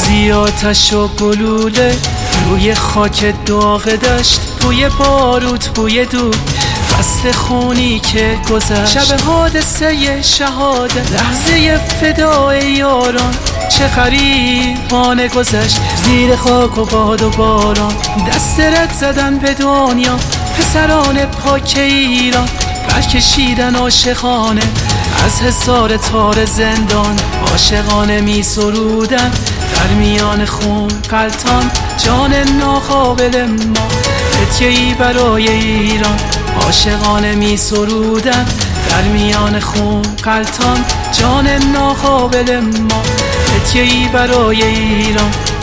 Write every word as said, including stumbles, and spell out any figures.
بی آتش و گلوله روی خاک داغ دشت، بوی باروت بوی دود، فصل خونی که گذشت، شب حادثه شهادت، لحظه فدای یاران، چه غریبانه گذشت زیر خاک و باد و باران. دست رد زدن به دنیا پسران پاک ایران، برکشیدن عاشقانه از حصار تار زندان. عاشقانه می سرودن در میان خون غلطان، جان ناقابل ما هدیه‌ای برای ایران. عاشقانه می سرودن در میان خون غلطان، جان ناقابل ما هدیه‌ای برای ایران.